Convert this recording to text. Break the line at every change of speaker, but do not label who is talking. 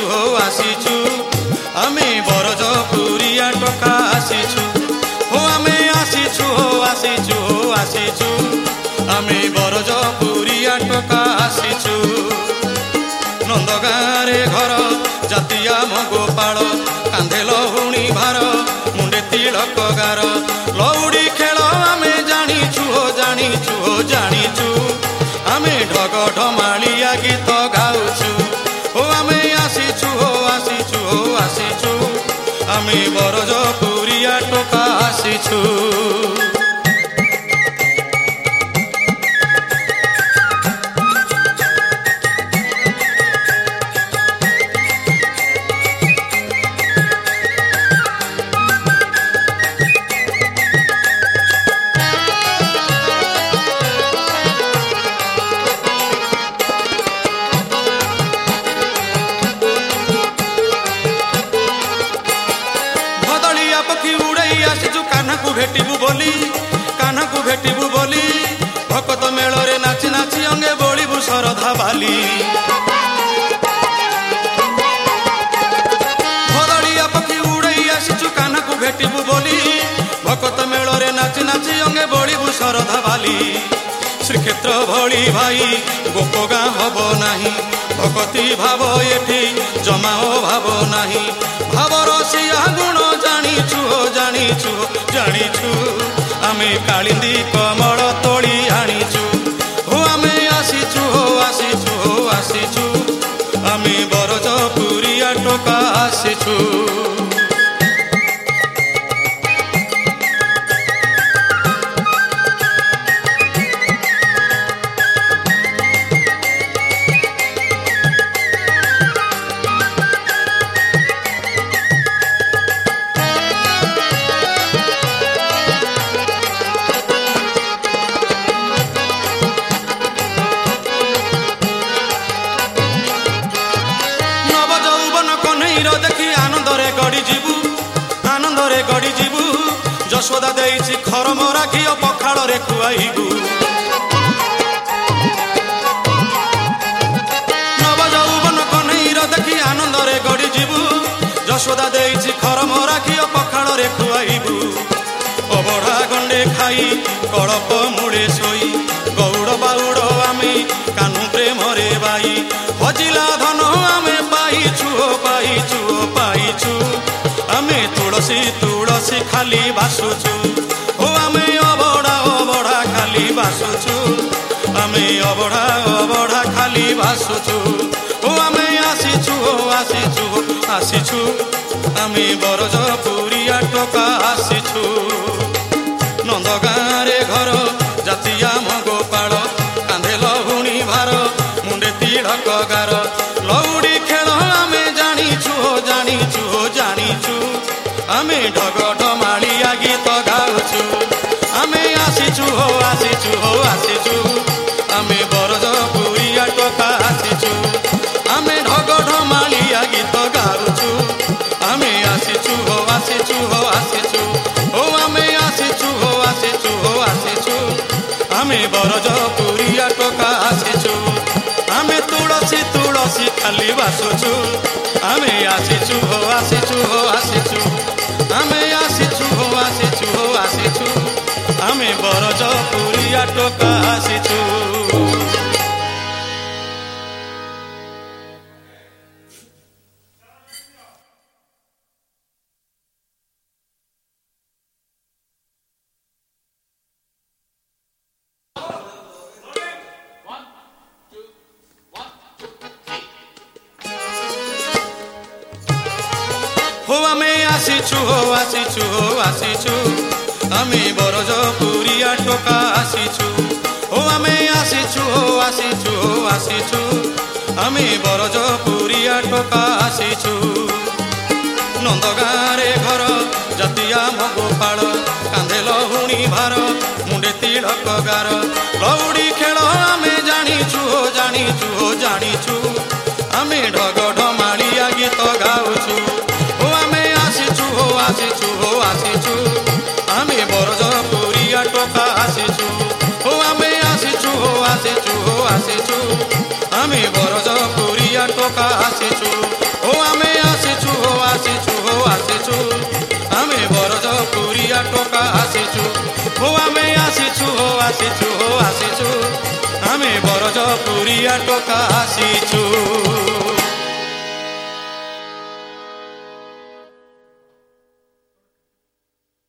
हो आसीचु आमे बरज पुरिया टोका आसीचु हो आमे आसीचु हो आसीचु हो आसीचु आमे बरज पुरिया टोका आसीचु नंद गाँरे घर जातिया मो गोपाल कांधे लहुणी भार मुंडे तिलक गार लौड़ी खेल आमे जानिचु हो जानिचु हो जानिचु आमे ढग ढमालिया गीत गाउछु हो आमे आसीचु हो आसीचु हो आसीचु आमे बरज पुरिया टोका आसीचु पक्षी उड़ाई आसीचु कान्हा को भेटिबु बोली भकत मेଳରେ नाची नाची अंगे बोलिबु शरधा बाली भदड़िया पक्षी उड़ाई आसीचु कान्हा को भेटिबु बोली भकत मेଳରେ नाची नाची अंगे बोलिबु शरधा बाली श्रीक्षेत्र भली भाई गोप गाँ हब नाही भगती भाव एठी जमा भाव नाही भावर सिया गुण जानिछु हो जानिछु जानिछु आमे कालिंदी कमल तोड़ी आनिछु हो आमे आसीचु हो आसीचु हो आसीचु आमे बरज पुरिया टोका आसीचु देखी आनंदरे गड़ी जीवु यशोदा देइछि खरम राखी पखाल रे खुआइबु नव यौवन कन्हैर देखी आनंदरे गड़ी जीवु यशोदा देइछि खरम राखी पखाल रे खुआइबु अबढ़ा गंडे खाई कड़प मुड़े सोई गौड़ बाउड़ आमे कान्हू प्रेम रे बाई हजिला धन आमे पाइछु पाइछु पाइछु आमे तुलसी तुलसी खाली बासुछु ओ आमे अबढ़ा खाली बासुछु आमे अबढ़ा खाली बासुछु ओ आमे आसीछु आसीछु आसीछु आमे बरज पुरिया टोका आसीछु नंद गाँरे घर जातिया मो गोपाल कांधे लहुणी भार मुंडे तिलक गार लौड़ी खेल आमे जानिछु हो जानिछु हो जानिछु आमे ढग ढमालिया गीत गाउछु आमे आसीचु हो आसीचु हो आसीचु आमे बरज पुरिया टोका आसीचु आमे ढग ढमालिया गीत गाउछु आमे आसीचु हो आसीचु हो आसीचु हो आमे आसीचु हो आसीचु हो आसीचु आमे बरज पुरिया टोका आसीचु आमे तुलसी तुलसी खाली बासुछु आमे आसीचु हो आसीचु हो आसीचु आमे आसीचु हो आसीचु हो आसीचु आमे बरज पुरिया टोका आसीचु हो आमे आसीचु हो आसीचु हो आसीचु आमे बरज पुरिया टोका आसीचु हो आमे आसीचु हो आसीचु हो आसीचु आमे बरज पुरिया टोका आसीचु नंद गाँरे घर जातिया मो गोपाल कांधे लहुणी भार मुंडे तिलक गार लौड़ी खेल आमे जानिछु हो जानिछु हो जानिछु आमे ढग ढमालिया गीत गाउछु हो आमे आसीचु हो आसीचु हो आसीचु आमे बरज पुरिया टोका आसीचु हो आमे आसीचु हो आसीचु हो आसीचु आमे बरज पुरिया टोका आसीचु हो ଆସିଛୁ ଆସିଛୁ ଆମେ ବରଜପୁରିଆ ଟୋକା ଆସିଛୁ।